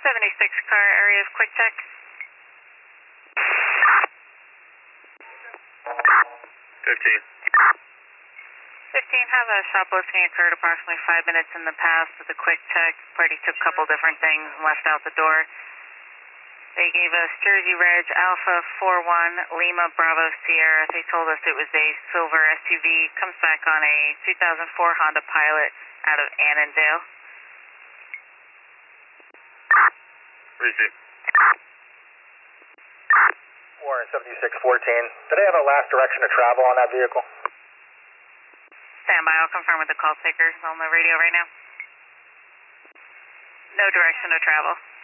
76 car area of quick check. 15. 15, have a shoplifting occurred approximately 5 minutes in the past with a quick check. Party took a couple different things and left out the door. They gave us Jersey Reg Alpha 41 Lima Bravo Sierra. They told us it was a silver SUV. Comes back on a 2004 Honda Pilot out of Annandale. Receive. Warren 7614. Did I have a last direction of travel on that vehicle? Stand by, I'll confirm with the call takers on the radio right now. No direction of travel.